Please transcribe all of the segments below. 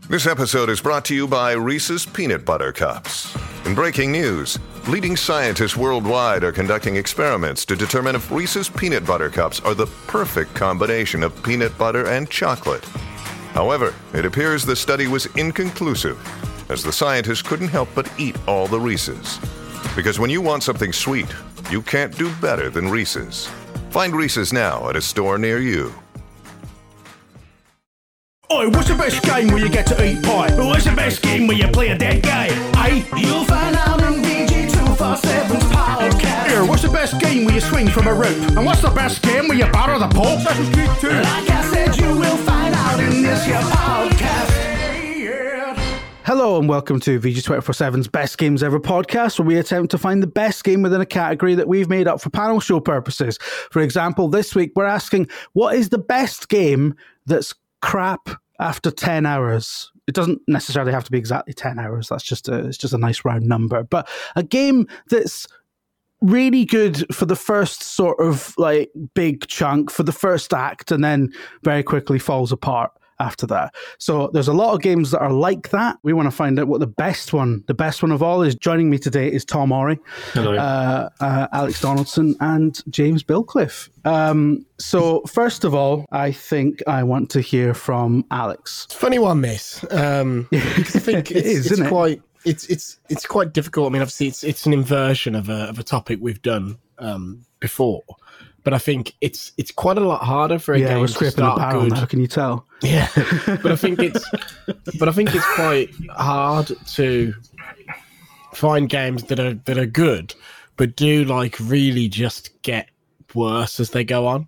This episode is brought to you by Reese's Peanut Butter Cups. In breaking news, leading scientists worldwide are conducting experiments to determine if Reese's Peanut Butter Cups are the perfect combination of peanut butter and chocolate. However, it appears the study was inconclusive, as the scientists couldn't help but eat all the Reese's. Because when you want something sweet, you can't do better than Reese's. Find Reese's now at a store near you. Oi, what's the best game where you get to eat pie? What's the best game where you play a dead guy? You'll find out in VG247's podcast. Here, what's the best game where you swing from a rope? And what's the best game where you batter the Pope? Assassin's Creed 2. Like I said, you will find out in this here podcast. Hello and welcome to VG247's Best Games Ever podcast, where we attempt to find the best game within a category that we've made up for panel show purposes. For example, this week we're asking, what is the best game that's crap after 10 hours? It doesn't necessarily have to be exactly 10 hours. It's just a nice round number. But a game that's really good for the first sort of like big chunk, for the first act, and then very quickly falls apart after that. So there's a lot of games that are like that. We want to find out what the best one of all is. Joining me today is Tom Orry, hello, Alex Donaldson, and James Bilcliffe. So first of all, I think I want to hear from Alex. It's a funny one, this, because I think it's quite difficult. I mean, obviously, it's an inversion of a topic we've done before. But I think it's quite a lot harder for a game to start good. How can you tell? Yeah, but I think it's quite hard to find games that are good, but do like really just get worse as they go on.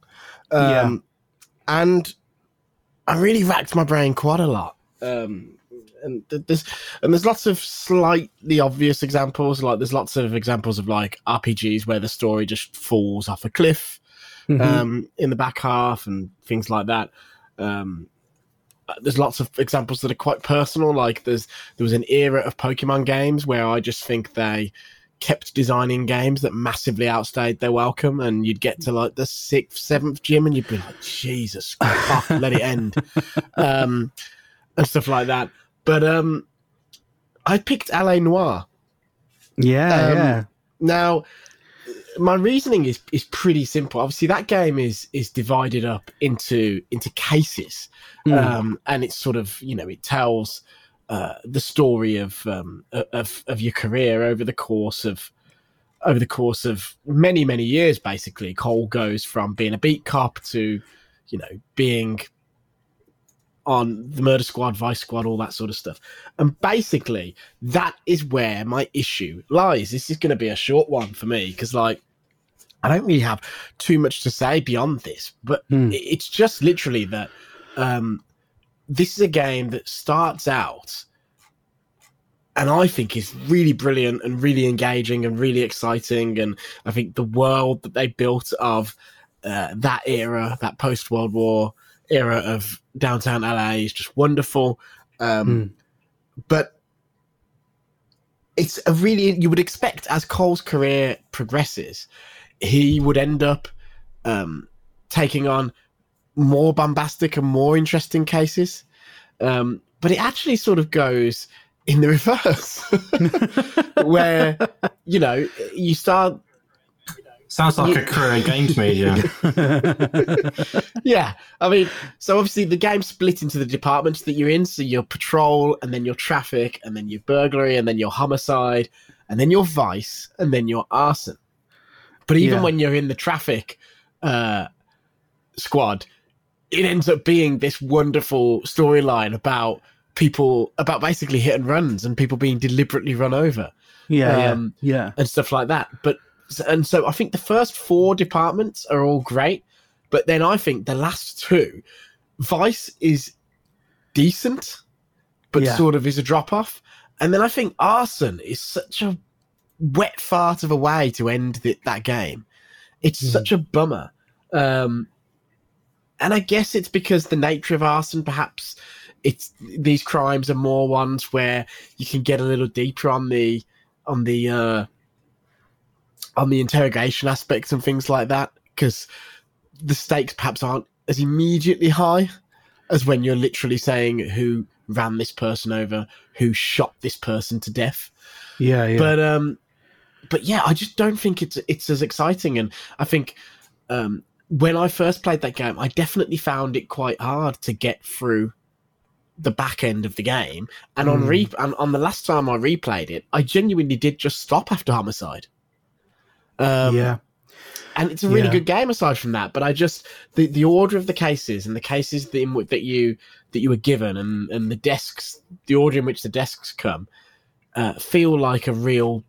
And I really racked my brain quite a lot. And there's lots of slightly obvious examples. Like there's lots of examples of like RPGs where the story just falls off a cliff. In the back half and things like that. There's lots of examples that are quite personal. Like there was an era of Pokemon games where I just think they kept designing games that massively outstayed their welcome, and you'd get to like the 6th, 7th gym and you'd be like, Jesus, fuck, let it end. And stuff like that. But I picked LA Noire. Yeah. Now, my reasoning is pretty simple. Obviously, that game is divided up into cases, and it's sort of, it tells the story of your career over the course of many years. Basically, Cole goes from being a beat cop to being on the Murder Squad, Vice Squad, all that sort of stuff. And basically, that is where my issue lies. This is going to be a short one for me because, like, I don't really have too much to say beyond this, but it's just literally that this is a game that starts out and I think is really brilliant and really engaging and really exciting. And I think the world that they built of that era, that post-World War era of downtown LA is just wonderful. But it's a really, you would expect as Cole's career progresses, he would end up taking on more bombastic and more interesting cases. But it actually sort of goes in the reverse, where, you start... Sounds like a career games media. Yeah. I mean, so obviously the game's split into the departments that you're in. So your patrol, and then your traffic, and then your burglary, and then your homicide, and then your vice, and then your arson. But even when you're in the traffic squad, it ends up being this wonderful storyline about basically hit and runs and people being deliberately run over. And stuff like that. And so I think the first 4 departments are all great, but then I think the last 2, Vice is decent, but sort of is a drop-off. And then I think Arson is such a wet fart of a way to end that game. It's such a bummer. And I guess it's because the nature of Arson, perhaps these crimes are more ones where you can get a little deeper on the interrogation aspects and things like that, because the stakes perhaps aren't as immediately high as when you're literally saying who ran this person over, who shot this person to death. Yeah. But yeah, I just don't think it's as exciting. And I think when I first played that game, I definitely found it quite hard to get through the back end of the game. And on the last time I replayed it, I genuinely did just stop after Homicide. And it's a really good game aside from that. But I just the order of the cases and the cases that you were given and the desks, the order in which the desks come, feel like a real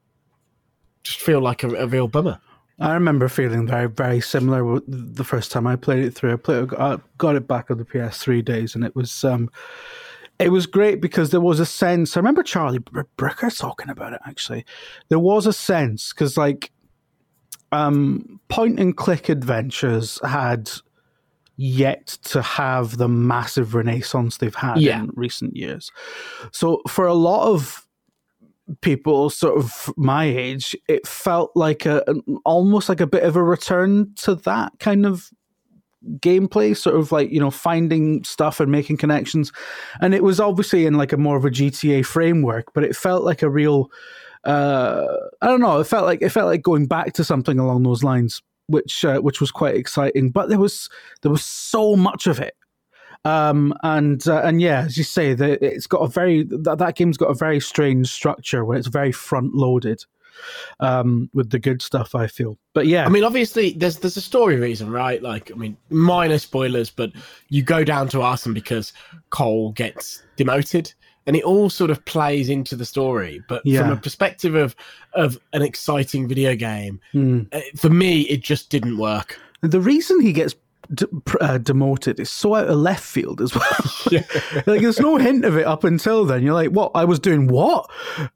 bummer. I remember feeling very, very similar the first time I played it through. I got it back on the PS3 days, and it was great because there was a sense. I remember Charlie Brooker talking about it. Actually, there was a sense because point and click adventures had yet to have the massive renaissance they've had in recent years. So for a lot of people sort of my age, it felt like almost like a bit of a return to that kind of gameplay, sort of like, finding stuff and making connections. And it was obviously in like a more of a GTA framework, but it felt like a real I don't know, it felt like going back to something along those lines, which was quite exciting. But there was so much of it. And yeah, as you say, it's got that game's got a very strange structure where it's very front loaded, with the good stuff, I feel. But yeah, I mean, obviously there's a story reason, right? Like, I mean, minor spoilers, but you go down to Arson because Cole gets demoted, and it all sort of plays into the story. But from a perspective of an exciting video game, for me, it just didn't work. The reason he gets demoted is so out of left field as well. Like, there's no hint of it up until then. You're like, what? I was doing what?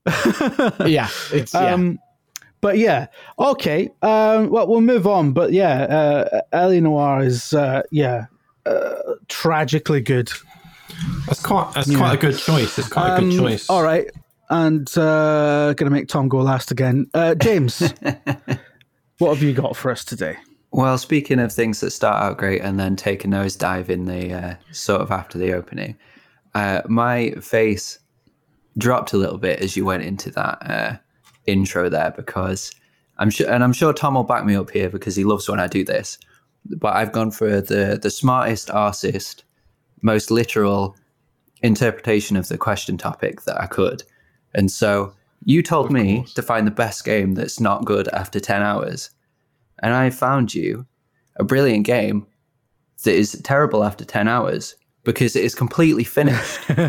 But yeah, okay. Well, we'll move on. But yeah, L.A. Noire is tragically good. That's quite a good choice. It's quite a good choice. All right, and gonna make Tom go last again. James, what have you got for us today? Well, speaking of things that start out great and then take a nosedive in the sort of after the opening, my face dropped a little bit as you went into that intro there, because I'm sure Tom will back me up here because he loves when I do this. But I've gone for the smartest, arsist, most literal interpretation of the question topic that I could. And so you told me to find the best game that's not good after 10 hours. And I found you a brilliant game that is terrible after 10 hours because it is completely finished. Here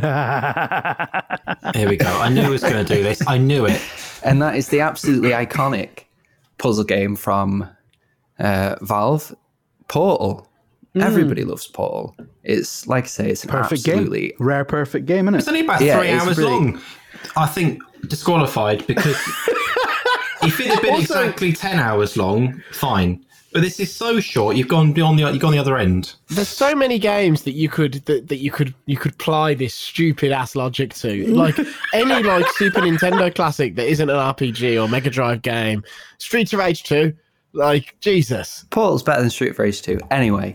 we go. I knew he was going to do this. I knew it. And that is the absolutely iconic puzzle game from Valve, Portal. Everybody loves Portal. It's, like I say, it's an perfect absolutely game. Rare perfect game, isn't it? It's only about 3 hours long. I think disqualified because if it had been exactly 10 hours long, fine. But this is so short. You've gone the other end. There's so many games that you could apply this stupid ass logic to. Like any Super Nintendo classic that isn't an RPG or Mega Drive game. Streets of Rage 2. Like, Jesus. Portal's better than Street of Rage 2. Anyway.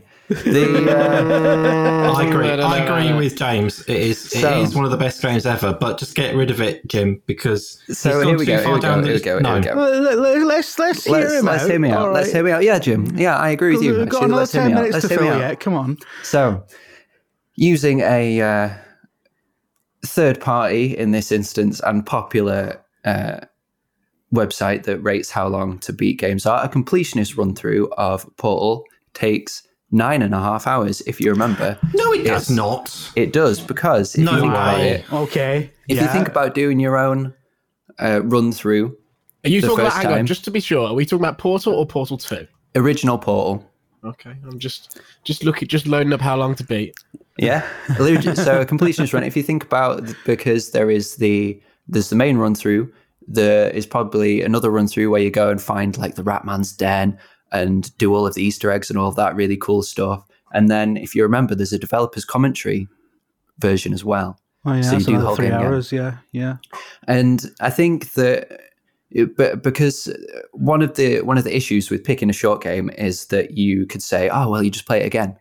I agree with James. It is one of the best games ever, but just get rid of it, Jim, because here we go. Let's hear him out. Let's hear me out. Yeah, Jim. Yeah, I agree with you. We've got another 10 minutes to fill yet. Come on. So, using a third party in this instance and popular website that rates how long to beat games are, a completionist run through of Portal takes 9.5 hours, if you remember. No, it does not. It does, because if you think about it, if you think about doing your own run through, are you talking about? Hang on, just to be sure, are we talking about Portal or Portal 2? Original Portal. Okay, I'm just loading up how long to beat. Yeah, so a completionist run. If you think about, because there's the main run through, there is probably another run through where you go and find like the Ratman's Den and do all of the Easter eggs and all of that really cool stuff. And then, if you remember, there's a developer's commentary version as well. Oh yeah, so you do the whole 3 hours. Again. Yeah. And I think that, because one of the issues with picking a short game is that you could say, oh well, you just play it again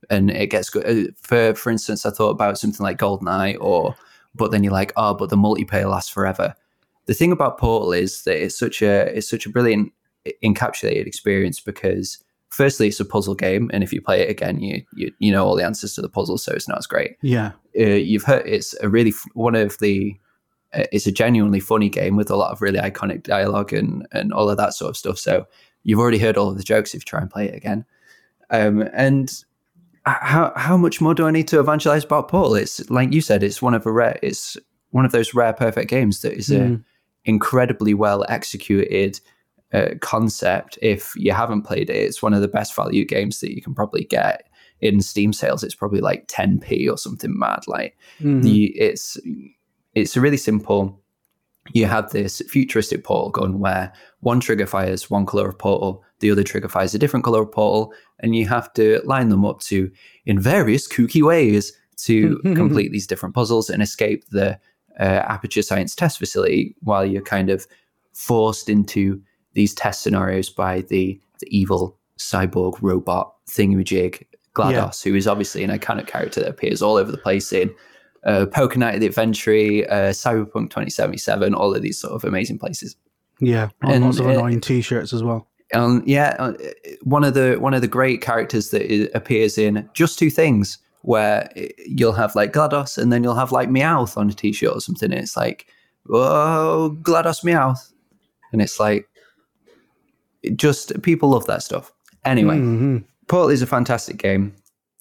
and it gets good. For instance, I thought about something like GoldenEye, but then you're like, oh, but the multiplayer lasts forever. The thing about Portal is that it's such a brilliant encapsulated experience because firstly, it's a puzzle game, and if you play it again, you know all the answers to the puzzle, so it's not as great. Yeah, you've heard it's it's a genuinely funny game with a lot of really iconic dialogue and all of that sort of stuff. So you've already heard all of the jokes if you try and play it again. And how much more do I need to evangelize about Portal? It's like you said, it's one of those rare perfect games that is a incredibly well executed concept. If you haven't played it, it's one of the best value games that you can probably get in Steam sales. It's probably like 10p or something mad. Like it's really simple. You have this futuristic portal gun where one trigger fires one color of portal, the other trigger fires a different color of portal, and you have to line them up in various kooky ways to complete these different puzzles and escape the Aperture Science test facility while you're kind of forced into these test scenarios by the evil cyborg robot thingamajig GLaDOS, who is obviously an iconic character that appears all over the place in Pokemon the Adventure, Cyberpunk 2077, all of these sort of amazing places. Yeah, and lots of annoying T-shirts as well. One of the great characters that appears in Just Two Things, where you'll have like GLaDOS and then you'll have like Meowth on a T-shirt or something. And it's like, whoa, GLaDOS Meowth, and it's like, just people love that stuff. Anyway, Portal is a fantastic game.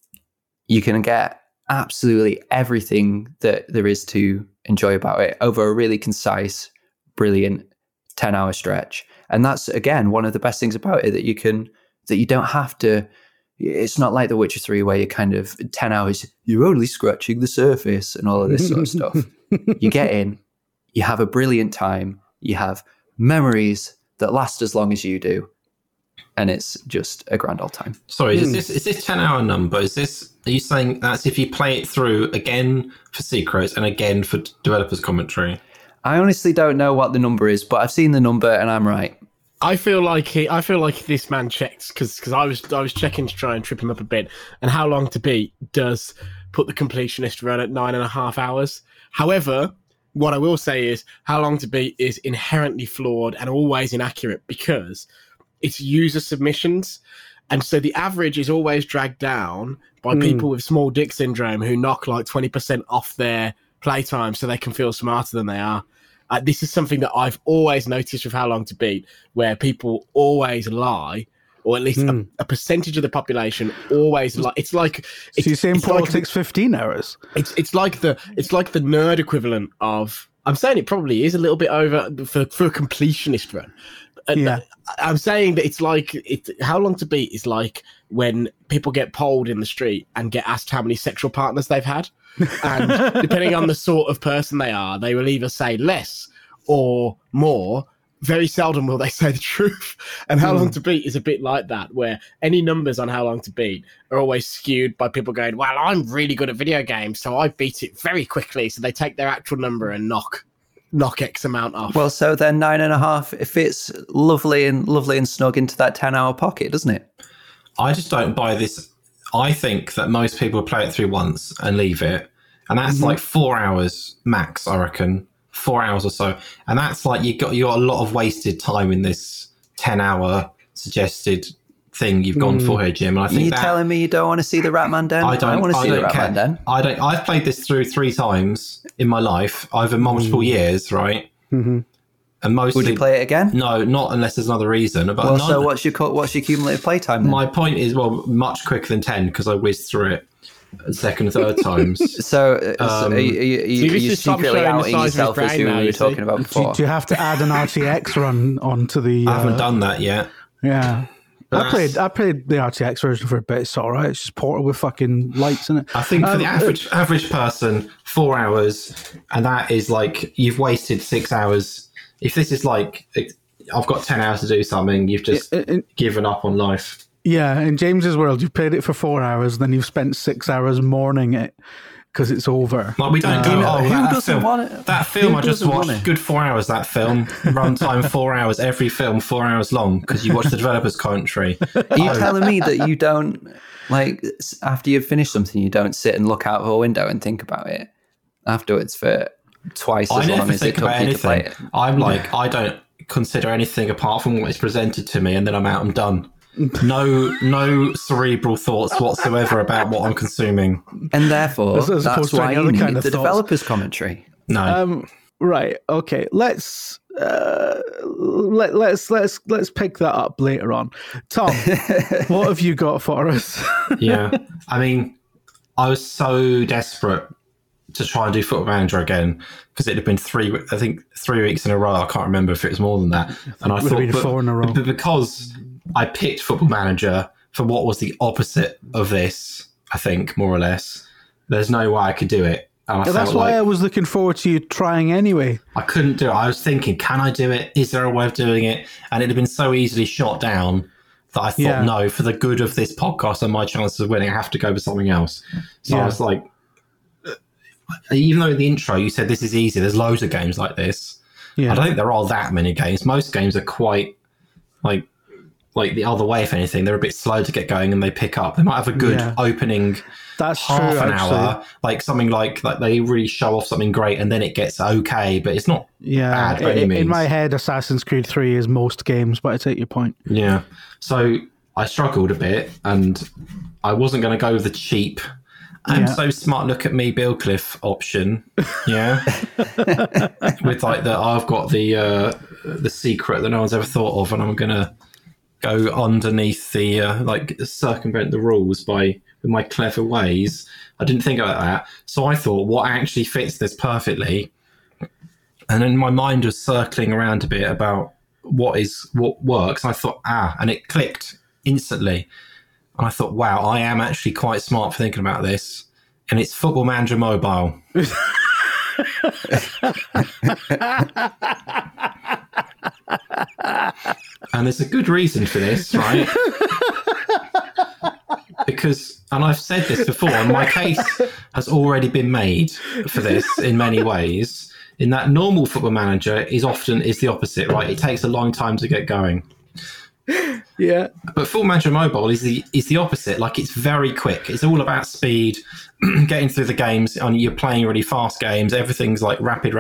You can get absolutely everything that there is to enjoy about it over a really concise, brilliant 10-hour stretch. And that's, again, one of the best things about it, that you don't have to, it's not like The Witcher 3 where you're kind of 10 hours, you're only scratching the surface and all of this sort of stuff. You get in, you have a brilliant time, you have memories that last as long as you do, and it's just a grand old time. Sorry, is this 10-hour number? Are you saying that's if you play it through again for secrets and again for developers commentary? I honestly don't know what the number is, but I've seen the number and I'm right. I feel like this man checked because I was checking to try and trip him up a bit. And How Long to Beat does put the completionist run at 9.5 hours. However, what I will say is How Long to Beat is inherently flawed and always inaccurate because it's user submissions. And so the average is always dragged down by people with small dick syndrome who knock like 20% off their playtime so they can feel smarter than they are. This is something that I've always noticed with How Long to Beat, where people always lie, or at least a percentage of the population always lie. It's like so you're saying Portal takes 15 hours. It's like the nerd equivalent of. I'm saying it probably is a little bit over for a completionist run. Yeah. I'm saying that it's like How Long to Beat is like when people get polled in the street and get asked how many sexual partners they've had. And depending on the sort of person they are, they will either say less or more. Very seldom will they say the truth. And How Long to Beat is a bit like that, where any numbers on How Long to Beat are always skewed by people going, well, I'm really good at video games, so I beat it very quickly. So they take their actual number and knock X amount off. Well, so then 9.5, it fits lovely and snug into that 10-hour pocket, doesn't it? I just don't buy this. I think that most people play it through once and leave it. And that's like 4 hours max, I reckon. 4 hours or so. And that's like you got a lot of wasted time in this 10-hour suggested thing you've gone for here, Jim. And I think you're telling me you don't want to see the Ratman Den? I want to see the Ratman Den. I've played this through 3 times in my life over multiple years, right? Mm-hmm. And mostly, would you play it again? No, not unless there's another reason. But so what's your cumulative playtime then? My point is, much quicker than 10 because I whizzed through it second and third times. So you secretly outing yourself as you were talking about before. Do you have to add an RTX run onto the... I haven't done that yet. Yeah. I played the RTX version for a bit. It's all right. It's just Portal with fucking lights in it. I think for the average person, 4 hours, and that is like you've wasted 6 hours. If this is like I've got 10 hours to do something, you've just given up on life. Yeah, in James's world, you've played it for 4 hours, then you've spent 6 hours mourning it, because it's over. Like we don't go. who that doesn't film, want it? That film Who I just doesn't want watched. it? Good 4 hours. That film runtime 4 hours. Every film 4 hours long because you watch the developers' commentary. Are you telling me that you don't, like, after you've finished something, you don't sit and look out of a window and think about it afterwards for twice I as long never as it think took about you to play anything. it? I'm like, I don't consider anything apart from what is presented to me, and then I'm out and done. No cerebral thoughts whatsoever about what I'm consuming. And therefore, As opposed that's to why any you other need kind of the thoughts. developer's commentary. No. Right. Okay. Let's pick that up later on. Tom, what have you got for us? Yeah. I mean, I was so desperate to try and do Football Manager again because it had been 3 weeks in a row. I can't remember if it was more than that. And I it would thought, have been 4 in a row. but because I picked Football Manager for what was the opposite of this, I think, more or less, there's no way I could do it. And I That's felt why like I was looking forward to you trying anyway. I couldn't do it. I was thinking, can I do it? Is there a way of doing it? And it had been so easily shot down that I thought, no, for the good of this podcast and my chances of winning, I have to go with something else. So I was like, even though in the intro you said this is easy, there's loads of games like this. Yeah. I don't think there are that many games. Most games are quite like the other way, if anything. They're a bit slow to get going and they pick up. They might have a good opening That's half true, an actually. hour, like something like they really show off something great and then it gets okay, but it's not bad by any means. In my head, Assassin's Creed 3 is most games, but I take your point. Yeah. So I struggled a bit and I wasn't going to go with the cheap I'm so smart, look at me, Bill Cliff option. Yeah. With like I've got the secret that no one's ever thought of, and I'm gonna go underneath the circumvent the rules with my clever ways. I didn't think about that. So I thought what actually fits this perfectly. And then my mind was circling around a bit about what works. And I thought, and it clicked instantly. And I thought, wow, I am actually quite smart for thinking about this. And it's Football Manager Mobile. And there's a good reason for this, right? Because, and I've said this before, and my case has already been made for this in many ways, in that normal Football Manager is the opposite, right? It takes a long time to get going. Yeah. But Football Manager Mobile is the opposite. Like, it's very quick. It's all about speed, getting through the games, and you're playing really fast games. Everything's like rapid,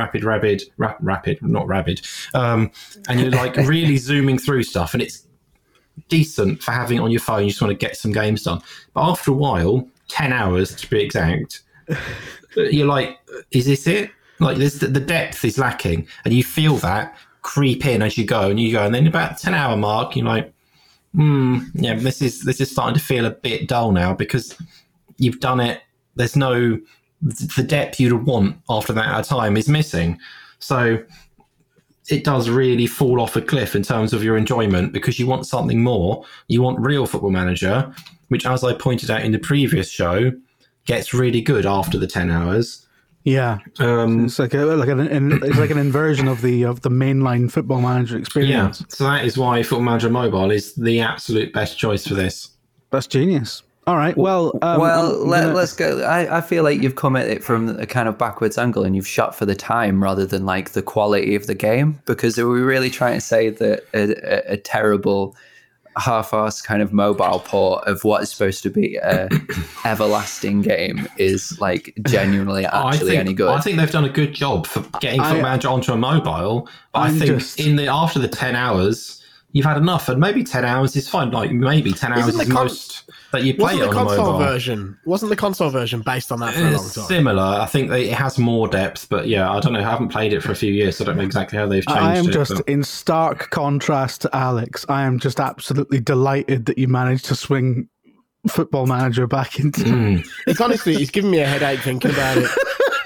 not rabid. And you're like really zooming through stuff, and it's decent for having it on your phone. You just want to get some games done. But after a while, 10 hours to be exact, you're like, is this it? Like, the depth is lacking, and you feel that creep in as you go, and then about the 10-hour mark, you're like, yeah, this is starting to feel a bit dull now because you've done it. There's the depth you'd want after that amount of time is missing. So it does really fall off a cliff in terms of your enjoyment because you want something more. You want real Football Manager, which, as I pointed out in the previous show, gets really good after the 10 hours. Yeah, it's like an inversion of the mainline Football Manager experience. Yeah, so that is why Football Manager Mobile is the absolute best choice for this. That's genius. All right, let's go. I feel like you've come at it from a kind of backwards angle, and you've shot for the time rather than like the quality of the game. Because are we really trying to say that a terrible half-assed kind of mobile port of what is supposed to be a everlasting game is like genuinely actually any good? I think they've done a good job for getting Football Manager onto a mobile, but I think after the 10 hours you've had enough, and maybe 10 hours is fine. Like maybe 10 hours is most that you play it on a mobile version. Wasn't the console version based on that for a long time? Similar. I think it has more depth, but yeah, I don't know. I haven't played it for a few years, so I don't know exactly how they've changed it. I am just in stark contrast to Alex. I am just absolutely delighted that you managed to swing Football Manager back into. It's honestly, it's giving me a headache thinking about it.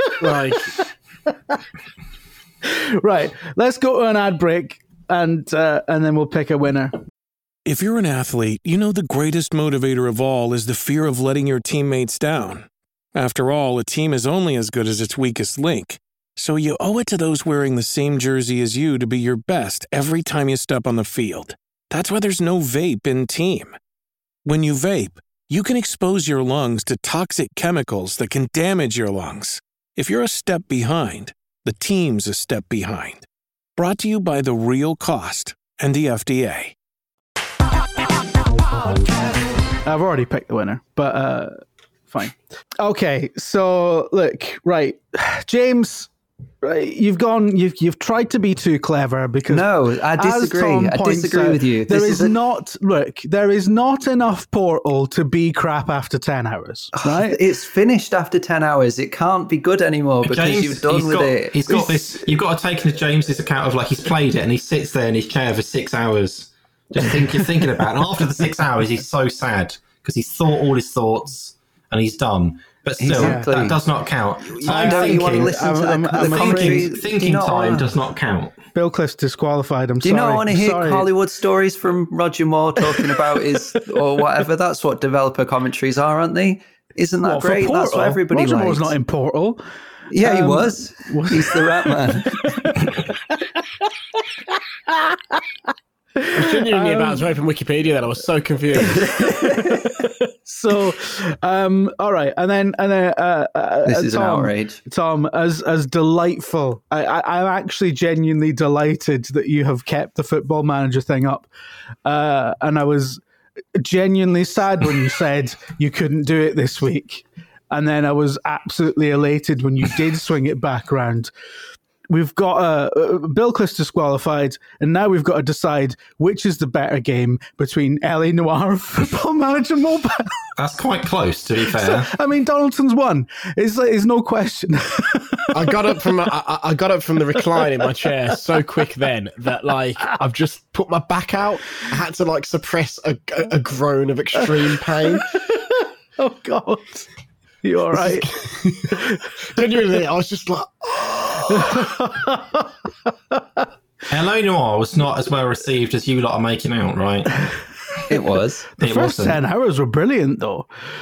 Right, let's go to an ad break, and then we'll pick a winner. If you're an athlete, you know the greatest motivator of all is the fear of letting your teammates down. After all, a team is only as good as its weakest link. So you owe it to those wearing the same jersey as you to be your best every time you step on the field. That's why there's no vape in team. When you vape, you can expose your lungs to toxic chemicals that can damage your lungs. If you're a step behind, the team's a step behind. Brought to you by The Real Cost and the FDA. I've already picked the winner, but fine. Okay, so look, right, James, right, you've tried to be too clever because No, I disagree. I disagree with you. There is not enough Portal to be crap after 10 hours, right? It's finished after 10 hours. It can't be good anymore because James, you've done with it. He's got this. You've got to take into James's account of like he's played it and he sits there in his chair for 6 hours, just thinking about it. And after the 6 hours, he's so sad because he's thought all his thoughts and he's done. But still, Exactly. that does not count. I know you want to listen to the commentary. Thinking time does not count. Bill Cliff's disqualified. Do you not want to hear Hollywood stories from Roger Moore talking about his or whatever? That's what developer commentaries are, aren't they? Isn't that great? That's what everybody Roger likes. Moore's not in Portal. Yeah, he was. He's the Rat Man. I was genuinely about to open Wikipedia then. I was so confused. So, all right, and then This is Tom, an outrage. Tom, as delightful. I'm actually genuinely delighted that you have kept the Football Manager thing up, and I was genuinely sad when you said you couldn't do it this week, and then I was absolutely elated when you did swing it back around. We've got Bill Cliff's disqualified, and now we've got to decide which is the better game between LA Noire and Football Manager Mobile. That's quite close, to be fair. I mean, Donaldson's won. It's no question. I got up from the recline in my chair so quick then that like I've just put my back out. I had to like suppress a groan of extreme pain. Oh God, you all right? Genuinely, I was just like. LA Noire was not as well received as you lot are making out, right? It was. The first 10 hours were brilliant, though.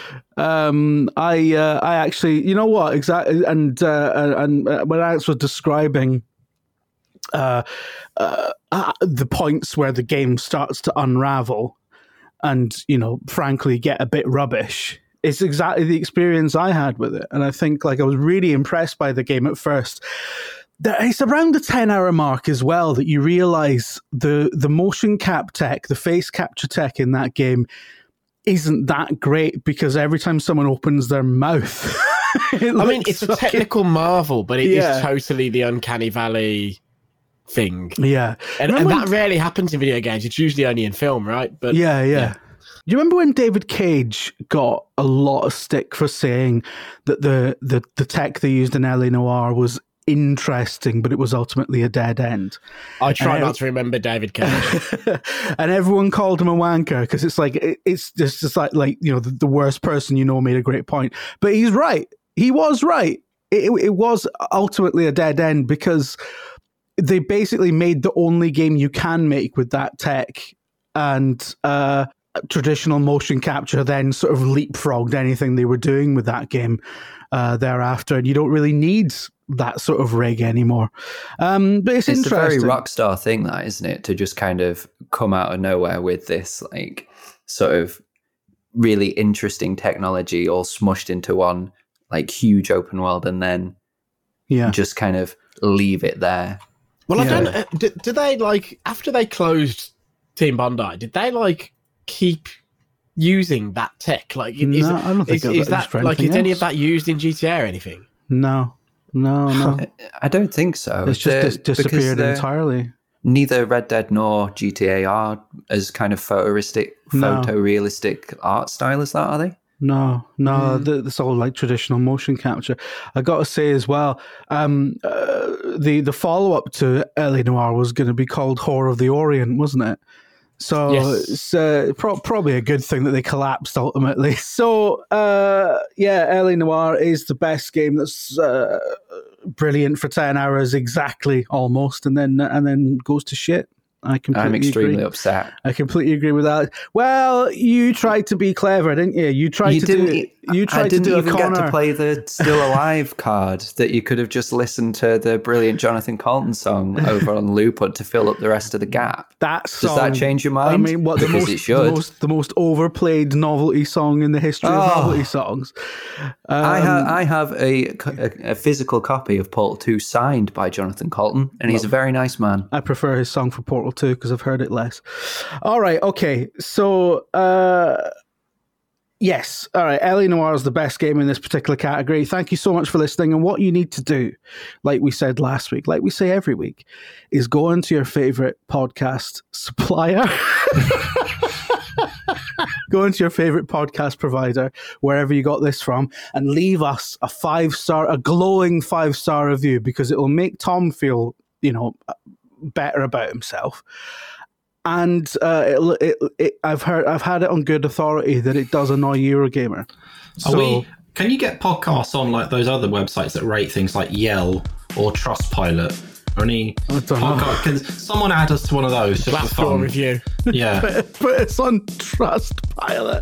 I actually, you know what, exactly, and when Alex was describing the points where the game starts to unravel and, you know, frankly, get a bit rubbish. It's exactly the experience I had with it. And I think like I was really impressed by the game at first. It's around the 10-hour mark as well that you realize the motion cap tech, the face capture tech in that game isn't that great because every time someone opens their mouth... it's a technical marvel, but it is totally the Uncanny Valley thing. Yeah. And that rarely happens in video games. It's usually only in film, right? But Yeah. Do you remember when David Cage got a lot of stick for saying that the tech they used in LA Noire was interesting, but it was ultimately a dead end? I try not to remember David Cage. And everyone called him a wanker because it's like it's just like you know the worst person you know made a great point. But he's right. He was right. It was ultimately a dead end because they basically made the only game you can make with that tech, and traditional motion capture then sort of leapfrogged anything they were doing with that game thereafter, and you don't really need that sort of rig anymore. But it's interesting. A very Rockstar thing, that, isn't it? To just kind of come out of nowhere with this like sort of really interesting technology all smushed into one like huge open world, and then just kind of leave it there. Well, I don't. Did they like after they closed Team Bondi? Did they like keep using that tech? Like, I don't think is that like is any of that used in GTA or anything? No. I don't think so. It's just disappeared entirely. Neither Red Dead nor GTA are as kind of photorealistic art style as that, are they? No, it's all like traditional motion capture. I got to say as well, the follow up to LA Noire was going to be called Whore of the Orient, wasn't it? So it's probably a good thing that they collapsed ultimately. So LA Noire is the best game that's brilliant for 10 hours exactly, almost, and then goes to shit. I'm extremely upset. I completely agree with that. Well, you tried to be clever, didn't you? You tried to do it. You tried I didn't to do even a get Connor. to play the Still Alive card that you could have just listened to the brilliant Jonathan Colton song over on loop to fill up the rest of the gap. That song, Does that change your mind? I mean, what the Because most, it should. the most overplayed novelty song in the history of novelty songs. I have a physical copy of Portal 2 signed by Jonathan Colton, and he's a very nice man. I prefer his song for Portal 2 because I've heard it less. All right, okay. So, yes. All right, L.A. Noire is the best game in this particular category. Thank you so much for listening. And what you need to do, like we said last week, like we say every week, is go into your favorite podcast supplier. Go into your favorite podcast provider, wherever you got this from, and leave us a glowing 5-star review, because it will make Tom feel, better about himself. And I've had it on good authority that it does annoy Eurogamer. Can you get podcasts on like those other websites that rate things like Yell or Trustpilot? Or any podcast? Can someone add us to one of those just for fun? Review. Yeah. Put us on Trustpilot.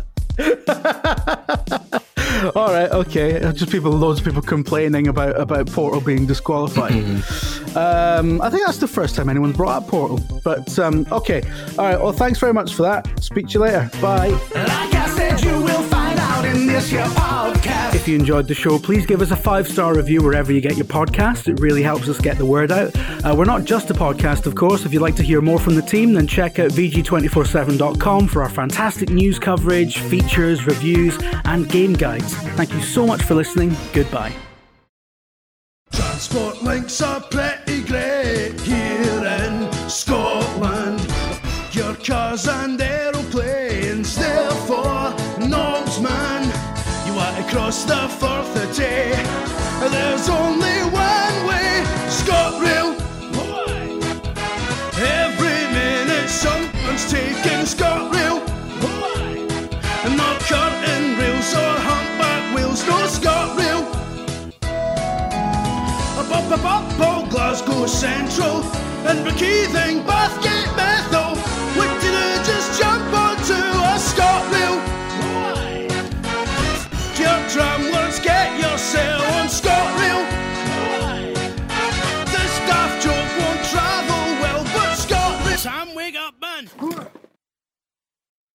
All right, okay. Just loads of people complaining about Portal being disqualified. I think that's the first time anyone's brought up Portal. But okay. All right. Well, thanks very much for that. Speak to you later. Bye. Like I said, you will find out in this here podcast. If you enjoyed the show, please give us a 5-star review wherever you get your podcast. It really helps us get the word out. We're not just a podcast, of course. If you'd like to hear more from the team, then check out VG247.com for our fantastic news coverage, features, reviews, and game guides. Thank you so much for listening. Goodbye. Transport links are pretty great here in Scotland. Your cars and aeroplanes, therefore, knobs man. You want to cross the Firth of Tay, there's only one way, ScotRail. Every minute someone's taking ScotRail. Not curtain rails or humpback wheels, no ScotRail. Up, Glasgow Central, and Keithing, Bathgate, Bethel. What to do? Just jump onto a ScotRail. Your tramlets, get yourself on ScotRail. This daft joke won't travel well, but ScotRail. Sam, wake up, man.